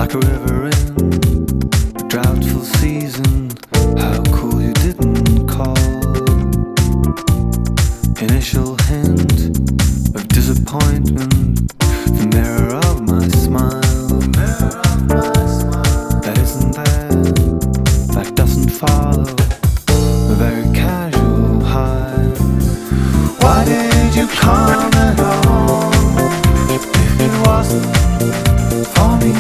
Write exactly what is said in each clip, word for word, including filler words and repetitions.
like a river in a droughful season. How cool you didn't call. Initial hint of disappointment, the mirror of my smile. The mirror of my smile. That isn't there, that doesn't follow. A very casual high. Why did you come at all? If it wasn't for me.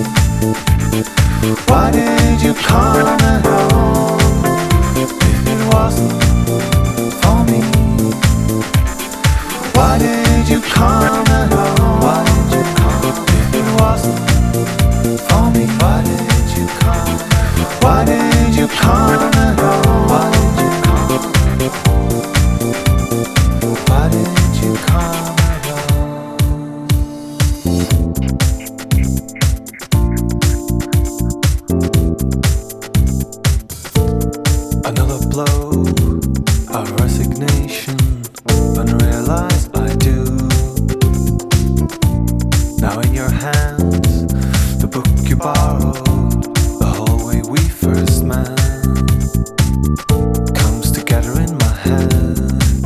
Why did you come at all? If it wasn't for me. Why did you come at all? Why did you come? If it wasn't for me. Why did you come? Why did you come at all? Why did you come? Why did you come at all? Another blow of resignation, unrealized I do. Now in your hands, the book you borrowed, the hallway we first met, comes together in my head.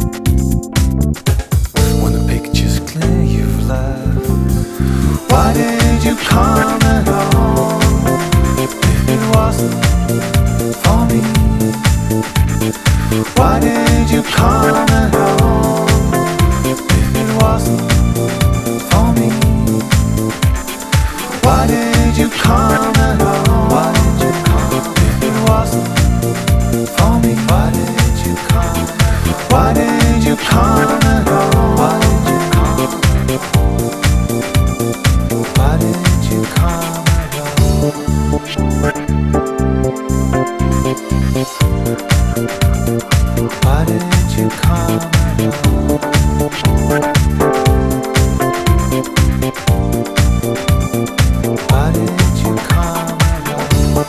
When the picture's clear you've left. Why did you come at all? If it wasn't for me. Why did you come at all? If it wasn't for me. Why did you come at all? Why did you come? If it wasn't for me. Why did you come? Why did you come at all? Why did you come? Why did you come at all? Why did you come at all? Why did you come at all?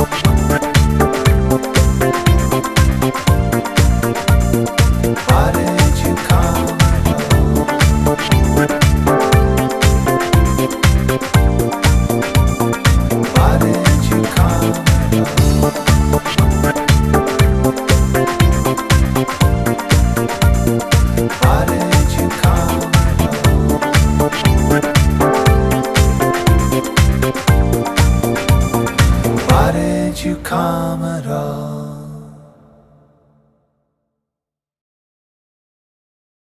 Why did you come at all? Why did you come at all? Why did you come at all? Why did you come at all?